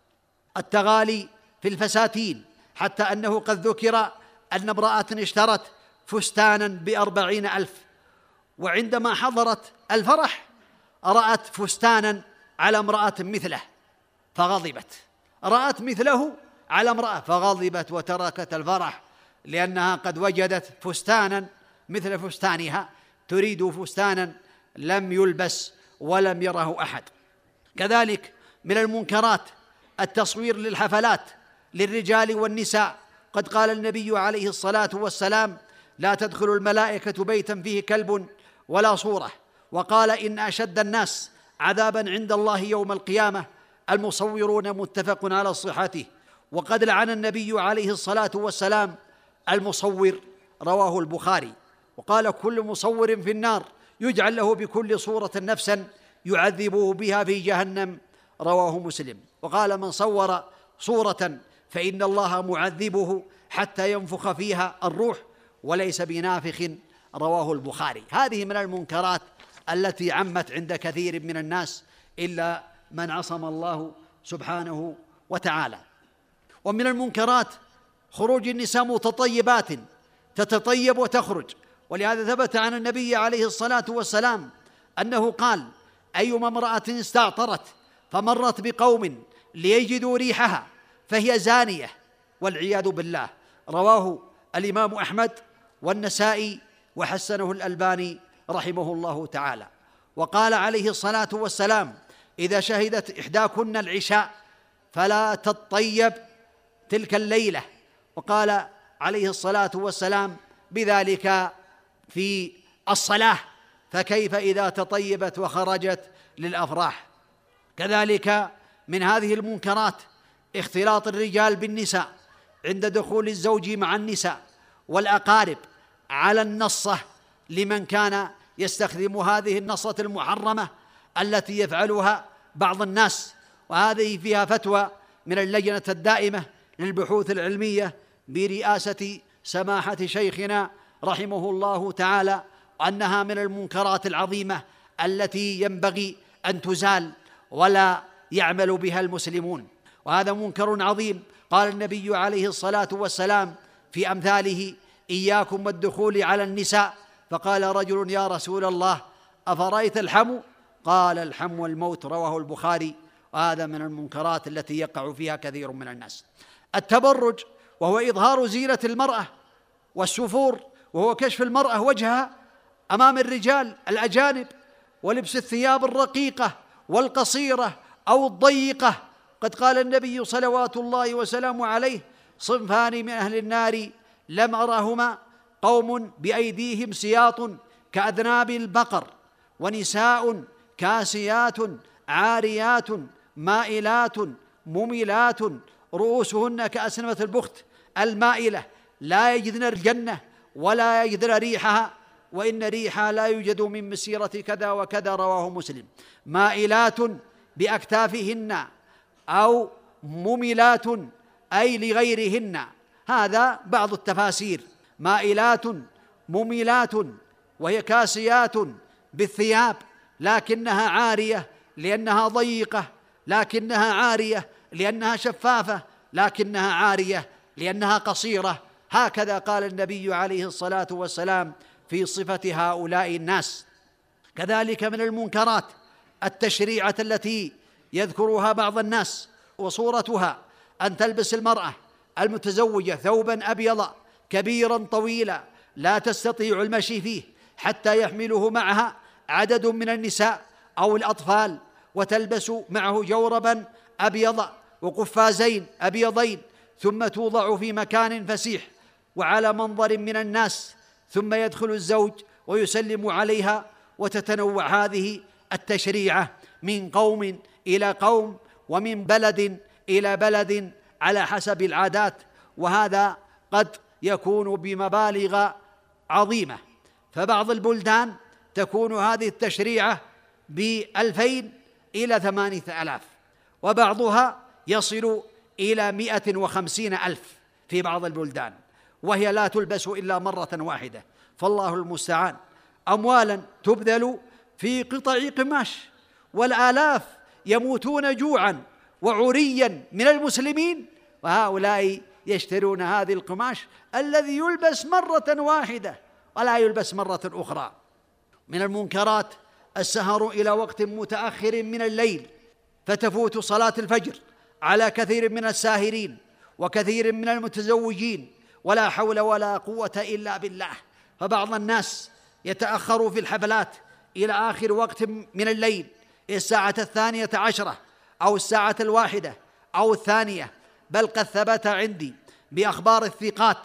S1: التغالي في الفساتين، حتى أنه قد ذكر أن امرأة اشترت فستانا بأربعين ألف، وعندما حضرت الفرح رأت فستانا على امرأة مثله فغضبت، رأت مثله على امرأة فغضبت وتركت الفرح، لأنها قد وجدت فستانا مثل فستانها، تريد فستانا لم يلبس ولم يره أحد. كذلك من المنكرات التصوير للحفلات للرجال والنساء. قد قال النبي عليه الصلاة والسلام: لا تدخل الملائكة بيتا فيه كلب ولا صورة. وقال: إن أشد الناس عذابا عند الله يوم القيامة المصورون، متفق على صحته. وقد لعن النبي عليه الصلاة والسلام المصور، رواه البخاري. وقال: كل مصور في النار يجعل له بكل صورة نفسا يعذبه بها في جهنم، رواه مسلم. وقال: من صور صورة فإن الله معذبه حتى ينفخ فيها الروح وليس بنافخ، رواه البخاري. هذه من المنكرات التي عمت عند كثير من الناس إلا من عصم الله سبحانه وتعالى. ومن المنكرات خروج النساء متطيبات تتطيب وتخرج، ولهذا ثبت عن النبي عليه الصلاة والسلام أنه قال: أيما امرأة استعطرت فمرت بقوم ليجدوا ريحها فهي زانية والعياذ بالله، رواه الإمام أحمد والنسائي وحسنه الألباني رحمه الله تعالى. وقال عليه الصلاة والسلام: إذا شهدت إحداكن العشاء فلا تطيب تلك الليلة. وقال عليه الصلاة والسلام بذلك في الصلاة، فكيف إذا تطيبت وخرجت للأفراح. كذلك من هذه المنكرات اختلاط الرجال بالنساء عند دخول الزوج مع النساء والأقارب على النصة، لمن كان يستخدم هذه النصة المحرمة التي يفعلها بعض الناس. وهذه فيها فتوى من اللجنة الدائمة للبحوث العلمية برئاسة سماحة شيخنا رحمه الله تعالى، أنها من المنكرات العظيمة التي ينبغي أن تزال ولا يعمل بها المسلمون. وهذا منكر عظيم. قال النبي عليه الصلاة والسلام في أمثاله: إياكم والدخول على النساء. فقال رجل: يا رسول الله، أفرأيت الحمو؟ قال: الحمو الموت. رواه البخاري. وهذا من المنكرات التي يقع فيها كثير من الناس. التبرج، وهو إظهار زينة المرأة، والسفور، وهو كشف المرأة وجهها أمام الرجال الأجانب، ولبس الثياب الرقيقة والقصيرة أو الضيقة. قد قال النبي صلوات الله وسلامه عليه: صنفان من أهل النار لم أرهما، قوم بأيديهم سياط كأذناب البقر، ونساء كاسيات عاريات مائلات مميلات رؤوسهن كأسنمة البخت المائلة، لا يجدن الجنة ولا يجدن ريحها، وإن ريحها لا يوجد من مسيرة كذا وكذا. رواه مسلم. مائلات بأكتافهن أو مميلات أي لغيرهن. هذا بعض التفاسير. مائلات مميلات، وهي كاسيات بالثياب لكنها عارية لأنها ضيقة، لكنها عارية لأنها شفافة، لكنها عارية لأنها قصيرة. هكذا قال النبي عليه الصلاة والسلام في صفة هؤلاء الناس. كذلك من المنكرات التشريعة التي يذكرها بعض الناس، وصورتها أن تلبس المرأة المتزوجة ثوبا أبيض كبيرا طويلا لا تستطيع المشي فيه حتى يحمله معها عدد من النساء أو الأطفال، وتلبس معه جوربا أبيض وقفازين أبيضين، ثم توضع في مكان فسيح وعلى منظر من الناس، ثم يدخل الزوج ويسلم عليها، وتتنوع هذه التشريعة من قوم إلى قوم ومن بلد إلى بلد على حسب العادات، وهذا قد يكون بمبالغ عظيمة. فبعض البلدان تكون هذه التشريعة بألفين إلى ثمانية آلاف، وبعضها يصل إلى مئة وخمسين ألف في بعض البلدان، وهي لا تلبس إلا مرة واحدة. فالله المستعان. أموالا تبذل في قطع قماش، والآلاف يموتون جوعا وعريا من المسلمين، وهؤلاء يشترون هذه القماش الذي يلبس مرة واحدة ولا يلبس مرة أخرى. من المنكرات السهر إلى وقت متأخر من الليل، فتفوت صلاة الفجر على كثير من الساهرين وكثير من المتزوجين، ولا حول ولا قوة إلا بالله. فبعض الناس يتأخر في الحفلات إلى آخر وقت من الليل، الساعة الثانية عشرة أو الساعة الواحدة أو الثانية. بل قد ثبت عندي بأخبار الثقات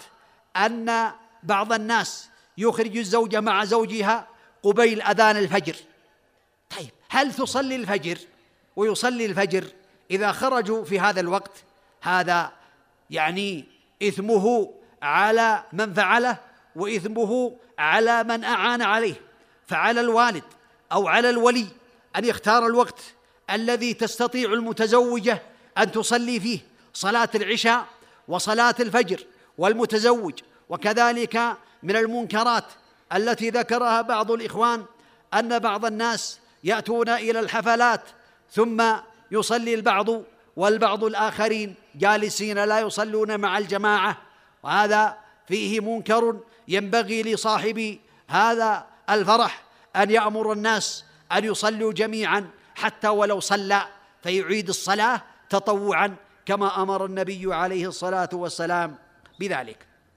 S1: أن بعض الناس يخرج الزوجة مع زوجها قبيل أذان الفجر. طيب، هل تصلي الفجر ويصلي الفجر إذا خرجوا في هذا الوقت؟ هذا يعني إثمه على من فعله وإثمه على من أعان عليه. فعلى الوالد أو على الولي أن يختار الوقت الذي تستطيع المتزوجة أن تصلي فيه صلاة العشاء وصلاة الفجر والمتزوج. وكذلك من المنكرات التي ذكرها بعض الإخوان أن بعض الناس يأتون إلى الحفلات ثم يصلي البعض والبعض الآخرين جالسين لا يصلون مع الجماعة، وهذا فيه منكر. ينبغي لصاحب هذا الفرح أن يأمر الناس أن يصلوا جميعا حتى ولو صلى، فيعيد الصلاة تطوعا كما أمر النبي عليه الصلاة والسلام بذلك.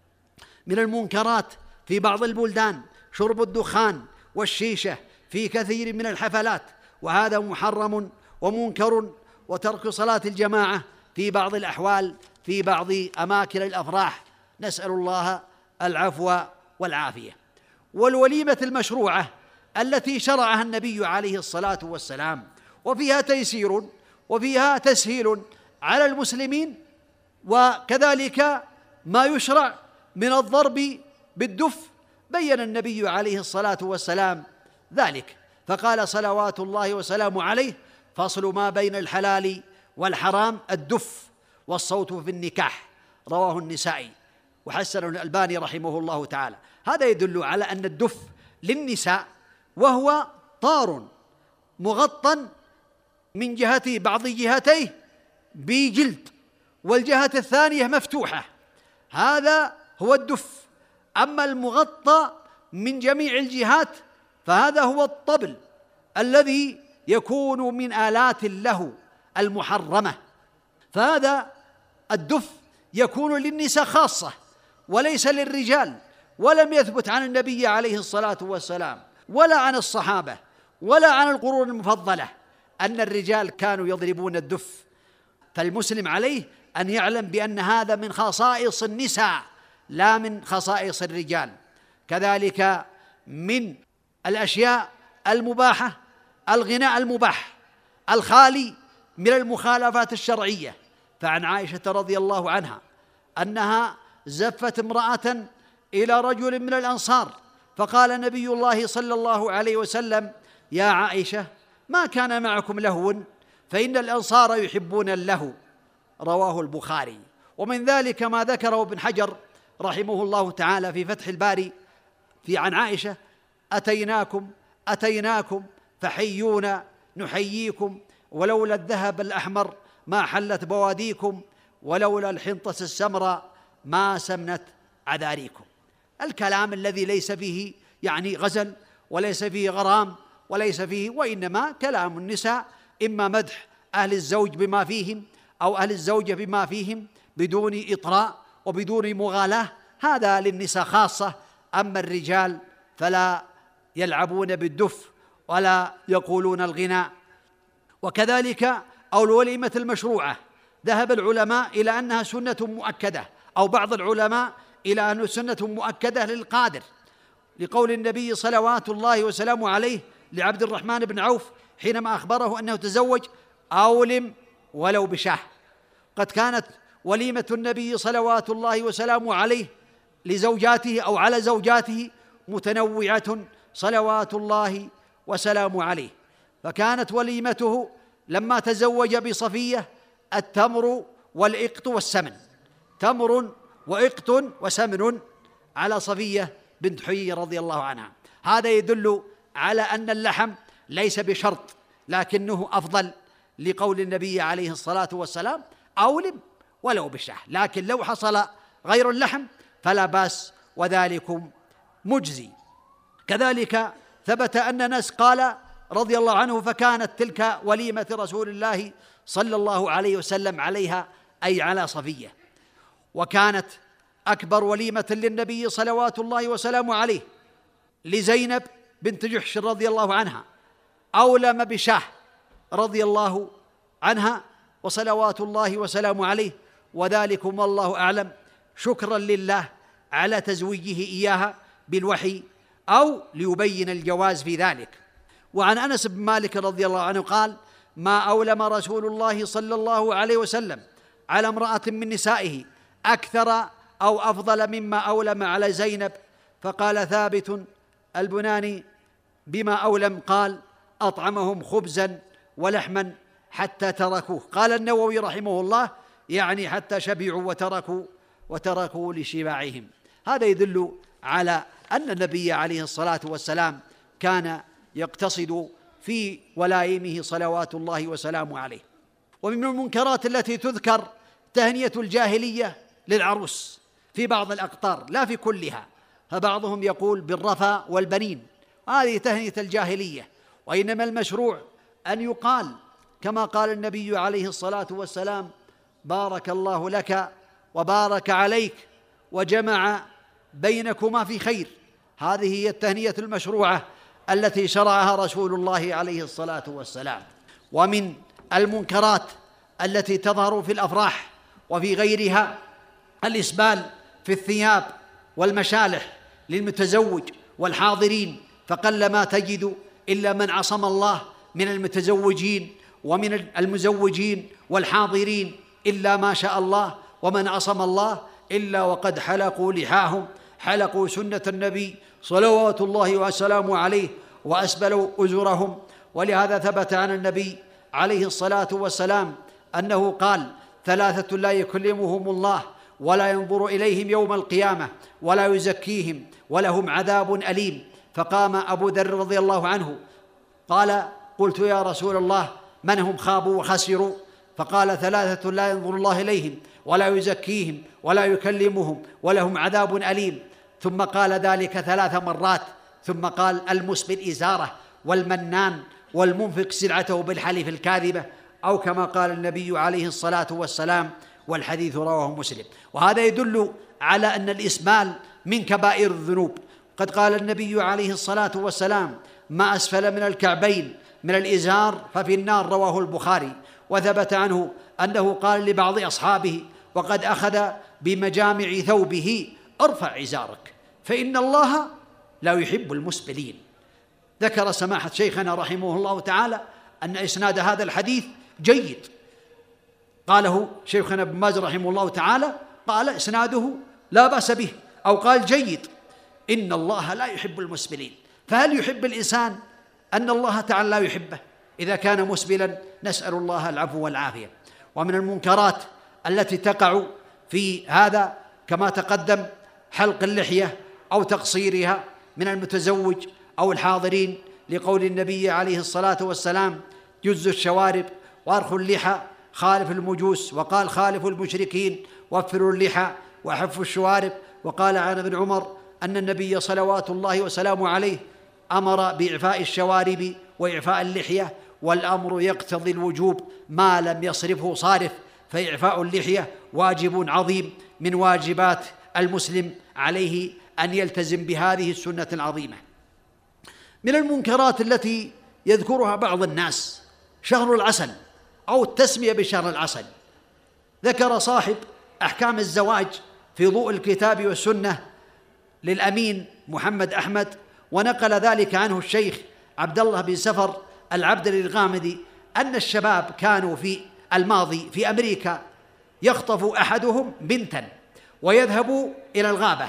S1: من المنكرات في بعض البلدان شرب الدخان والشيشة في كثير من الحفلات، وهذا محرم ومنكر. وترك صلاة الجماعة في بعض الأحوال في بعض أماكن الأفراح، نسأل الله العفو والعافية. والوليمة المشروعة التي شرعها النبي عليه الصلاة والسلام، وفيها تيسير وفيها تسهيل على المسلمين، وكذلك ما يشرع من الضرب بالدف بين النبي عليه الصلاة والسلام ذلك، فقال صلوات الله وسلامه عليه: فصل ما بين الحلال والحرام الدف والصوت في النكاح. رواه النسائي وحسنه الألباني رحمه الله تعالى. هذا يدل على أن الدف للنساء، وهو طار مغطى من جهة بعض جهتيه بجلد، والجهة الثانية مفتوحة. هذا هو الدف أما المغطى من جميع الجهات فهذا هو الطبل الذي يكون من آلات اللهو المحرمة، فهذا الدف يكون للنساء خاصة وليس للرجال، ولم يثبت عن النبي عليه الصلاة والسلام ولا عن الصحابة ولا عن القرون المفضلة أن الرجال كانوا يضربون الدف. فالمسلم عليه أن يعلم بأن هذا من خصائص النساء لا من خصائص الرجال. كذلك من الأشياء المباحة الغناء المباح الخالي من المخالفات الشرعية، فعن عائشة رضي الله عنها أنها زفت امرأة إلى رجل من الأنصار، فقال نبي الله صلى الله عليه وسلم: يا عائشة ما كان معكم لهو فإن الأنصار يحبون اللهو، رواه البخاري. ومن ذلك ما ذكره ابن حجر رحمه الله تعالى في فتح الباري في عن عائشة: أتيناكم أتيناكم فحيونا نحييكم، ولولا الذهب الأحمر ما حلت بواديكم، ولولا الحنطة السمراء ما سمنت عذاريكم. الكلام الذي ليس فيه يعني غزل وليس فيه غرام وليس فيه، وإنما كلام النساء إما مدح أهل الزوج بما فيهم أو أهل الزوجة بما فيهم بدون إطراء وبدون مغالاة، هذا للنساء خاصة. أما الرجال فلا يلعبون بالدف ولا يقولون الغناء. وكذلك أو الوليمة المشروعة ذهب العلماء إلى أنها سنة مؤكدة، أو بعض العلماء إلى أنها سنة مؤكدة للقادر، لقول النبي صلوات الله وسلامه عليه لعبد الرحمن بن عوف حينما أخبره أنه تزوج: أولم ولو بشاه. قد كانت وليمة النبي صلوات الله وسلامه عليه لزوجاته أو على زوجاته متنوعة صلوات الله وسلامه عليه، فكانت وليمته لما تزوج بصفية التمر والإقط والسمن، تمر وإقط وسمن على صفية بنت حيي رضي الله عنها. هذا يدل على أن اللحم ليس بشرط لكنه أفضل، لقول النبي عليه الصلاة والسلام: أولم ولو بشاه. لكن لو حصل غير اللحم فلا بأس وذلكم مجزي. كذلك ثبت أن أنس قال رضي الله عنه: فكانت تلك وليمة رسول الله صلى الله عليه وسلم عليها، أي على صفية. وكانت أكبر وليمة للنبي صلوات الله وسلامه عليه لزينب بنت جحش رضي الله عنها، أولم بشاه رضي الله عنها وصلوات الله وسلامه عليه، وذلكم والله أعلم شكرا لله على تزويجه إياها بالوحي أو ليبين الجواز في ذلك. وعن أنس بن مالك رضي الله عنه قال: ما أولم رسول الله صلى الله عليه وسلم على امرأة من نسائه أكثر أو أفضل مما أولم على زينب. فقال ثابت البناني: بما أولم؟ قال: أطعمهم خبزا ولحما حتى تركوه. قال النووي رحمه الله: يعني حتى شبعوا وتركوا وتركوا لشباعهم. هذا يدل على أن النبي عليه الصلاة والسلام كان يقتصد في ولائمه صلوات الله وسلامه عليه. ومن المنكرات التي تذكر تهنية الجاهلية للعروس في بعض الأقطار، لا في كلها، فبعضهم يقول بالرفا والبنين، هذه تهنية الجاهلية. وإنما المشروع أن يقال كما قال النبي عليه الصلاة والسلام: بارك الله لك وبارك عليك وجمع بينكما في خير. هذه هي التهنية المشروعة التي شرعها رسول الله عليه الصلاة والسلام. ومن المنكرات التي تظهر في الأفراح وفي غيرها الإسبال في الثياب والمشالح للمتزوج والحاضرين، فقل ما تجد إلا من عصم الله من المتزوجين ومن المزوجين والحاضرين إلا ما شاء الله، ومن عصم الله إلا وقد حلقوا لحاهم، حلقوا سنة النبي صلوات الله وسلامه عليه وأسبلوا أزرهم. ولهذا ثبت عن النبي عليه الصلاة والسلام أنه قال: ثلاثة لا يكلمهم الله ولا ينظر إليهم يوم القيامة ولا يزكيهم ولهم عذاب أليم. فقام أبو ذر رضي الله عنه قال: قلت يا رسول الله من هم خابوا وخسروا؟ فقال: ثلاثة لا ينظر الله إليهم ولا يزكيهم ولا يكلمهم ولهم عذاب أليم. ثم قال ذلك ثلاث مرات، ثم قال: المسبل إزارة، والمنان، والمنفق سلعته بالحلف الكاذبة، أو كما قال النبي عليه الصلاة والسلام، والحديث رواه مسلم. وهذا يدل على أن الإسبال من كبائر الذنوب. قد قال النبي عليه الصلاة والسلام: ما أسفل من الكعبين من الإزار ففي النار، رواه البخاري. وثبت عنه أنه قال لبعض أصحابه وقد أخذ بمجامع ثوبه: ارفع إزارك فإن الله لا يحب المسبلين. ذكر سماحة شيخنا رحمه الله تعالى أن إسناد هذا الحديث جيد، قاله شيخنا ابن باز رحمه الله تعالى، قال إسناده لا بأس به، أو قال جيد. إن الله لا يحب المسبلين. فهل يحب الإنسان أن الله تعالى لا يحبه إذا كان مسبلا؟ نسأل الله العفو والعافية. ومن المنكرات التي تقع في هذا كما تقدم حلق اللحية أو تقصيرها من المتزوج أو الحاضرين، لقول النبي عليه الصلاة والسلام: جز الشوارب وأرخوا اللحى خالف المجوس، وقال: خالف المشركين وفروا اللحى وحفوا الشوارب. وقال عن ابن عمر أن النبي صلوات الله وسلامه عليه أمر بإعفاء الشوارب وإعفاء اللحية، والأمر يقتضي الوجوب ما لم يصرفه صارف، فإعفاء اللحية واجب عظيم من واجبات المسلم، عليه أن يلتزم بهذه السنة العظيمة. من المنكرات التي يذكرها بعض الناس شهر العسل أو التسمية بشهر العسل. ذكر صاحب أحكام الزواج في ضوء الكتاب والسنة للأمين محمد أحمد، ونقل ذلك عنه الشيخ عبد الله بن سفر العبدلي الغامدي، أن الشباب كانوا في الماضي في أمريكا يخطف أحدهم بنتا ويذهب إلى الغابة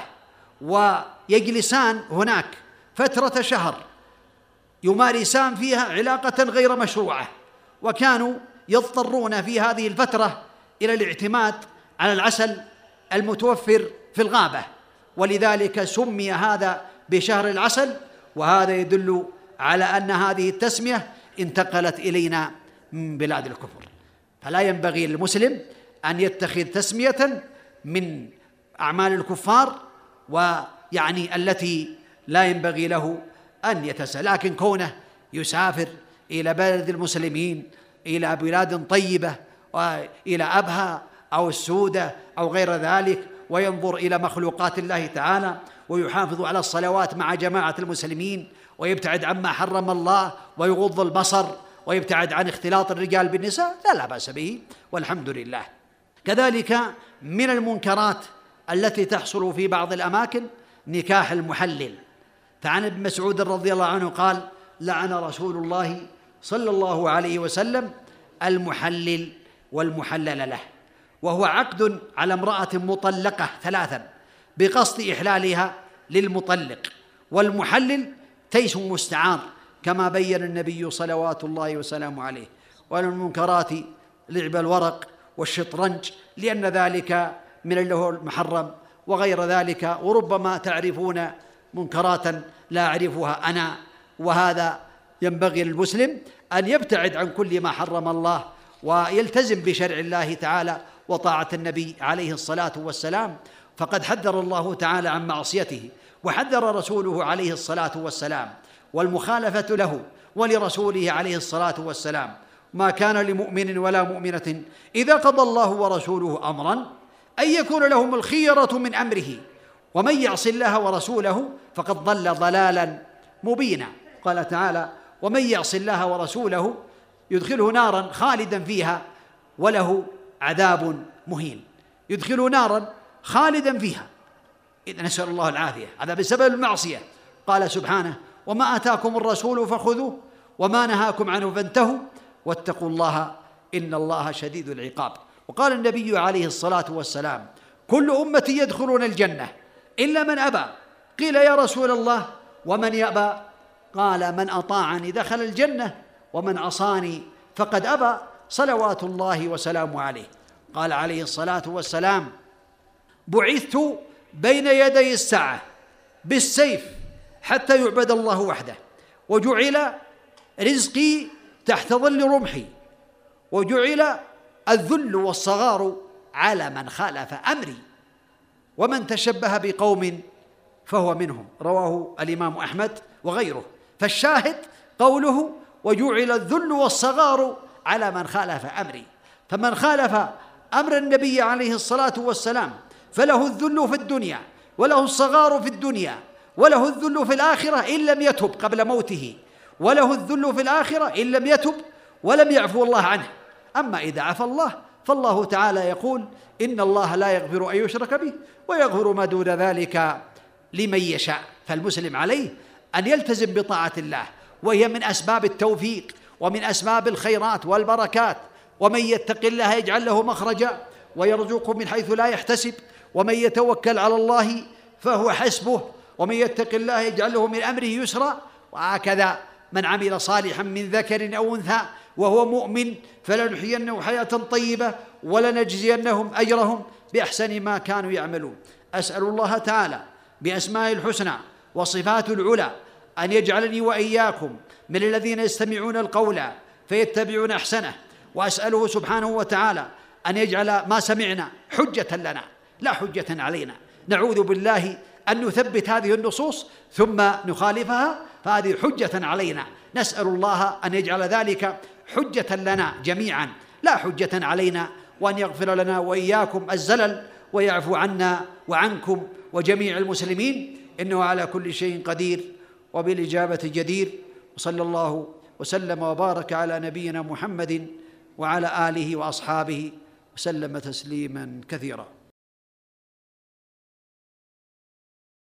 S1: ويجلسان هناك فترة شهر يمارسان فيها علاقة غير مشروعة، وكانوا يضطرون في هذه الفترة إلى الاعتماد على العسل المتوفر في الغابة، ولذلك سمي هذا بشهر العسل. وهذا يدل على أن هذه التسمية انتقلت إلينا من بلاد الكفر. فلا ينبغي للمسلم أن يتخذ تسمية من أعمال الكفار، ويعني التي لا ينبغي له أن يتسى. لكن كونه يسافر إلى بلد المسلمين، إلى بلاد طيبة، وإلى أبها أو السودة أو غير ذلك، وينظر إلى مخلوقات الله تعالى، ويحافظ على الصلوات مع جماعة المسلمين، ويبتعد عما حرم الله، ويغض البصر، ويبتعد عن اختلاط الرجال بالنساء، لا لا بأس به والحمد لله. كذلك من المنكرات التي تحصل في بعض الأماكن نكاح المحلل. فعن ابن مسعود رضي الله عنه قال: لعن رسول الله صلى الله عليه وسلم المحلل والمحلل له، وهو عقد على امرأة مطلقة ثلاثا بقصد إحلالها للمطلق، والمحلل تيس مستعار كما بين النبي صلوات الله وسلامه عليه. ومن المنكرات لعب الورق والشطرنج، لأن ذلك من اللهو المحرم وغير ذلك. وربما تعرفون منكرات لا أعرفها أنا، وهذا ينبغي للمسلم أن يبتعد عن كل ما حرم الله، ويلتزم بشرع الله تعالى وطاعة النبي عليه الصلاة والسلام. فقد حذر الله تعالى عن معصيته، وحذر رسوله عليه الصلاة والسلام، والمخالفة له ولرسوله عليه الصلاة والسلام. ما كان لمؤمن ولا مؤمنة إذا قضى الله ورسوله أمرا أن يكون لهم الخيرة من أمره، ومن يعص الله ورسوله فقد ضل ضلالا مبينا. قال تعالى: ومن يعص الله ورسوله يدخله نارا خالدا فيها وله عذاب مهين. يدخله نارا خالدا فيها، إذا نسأل الله العافية، هذا بسبب المعصية. قال سبحانه: وما آتاكم الرسول فخذوه وما نهاكم عنه فانتهوا واتقوا الله إن الله شديد العقاب. وقال النبي عليه الصلاة والسلام: كل أمتي يدخلون الجنة إلا من أبى. قيل: يا رسول الله ومن يأبى؟ قال: من أطاعني دخل الجنة ومن عصاني فقد أبى، صلوات الله وسلامه عليه. قال عليه الصلاة والسلام: بعثت بين يدي الساعة بالسيف حتى يعبد الله وحده، وجعل رزقي تحت ظل رمحي، وجعل الذل والصغار على من خالف أمري، ومن تشبه بقوم فهو منهم، رواه الإمام أحمد وغيره. فالشاهد قوله: وجعل الذل والصغار على من خالف أمري. فمن خالف أمر النبي عليه الصلاة والسلام فله الذل في الدنيا وله الصغار في الدنيا وله الذل في الآخرة إن لم يتب قبل موته، وله الذل في الآخرة إن لم يتب ولم يعفو الله عنه. أما إذا عفى الله فالله تعالى يقول: إن الله لا يغفر أن يشرك به ويغفر ما دون ذلك لمن يشاء. فالمسلم عليه أن يلتزم بطاعة الله، وهي من أسباب التوفيق ومن أسباب الخيرات والبركات. ومن يتق الله يجعل له مخرجا ويرزقه من حيث لا يحتسب، ومن يتوكل على الله فهو حسبه، ومن يتق الله يجعل له من أمره يسرا. وهكذا من عمل صالحا من ذكر أو أنثى وهو مؤمن فلنحيينه حياة طيبة ولنجزينهم أجرهم بأحسن ما كانوا يعملون. أسأل الله تعالى بأسمائه الحسنى وصفاته العلى أن يجعلني وإياكم من الذين يستمعون القول فيتبعون أحسنه، وأسأله سبحانه وتعالى أن يجعل ما سمعنا حجة لنا لا حجة علينا. نعوذ بالله أن نثبت هذه النصوص ثم نخالفها، فهذه حجة علينا. نسأل الله أن يجعل ذلك حجة لنا جميعا لا حجة علينا، وأن يغفر لنا وإياكم الزلل ويعفو عنا وعنكم وجميع المسلمين، إنه على كل شيء قدير وبالإجابة جدير. وصلى الله وسلم وبارك على نبينا محمد وعلى آله وأصحابه وسلم تسليما كثيرا.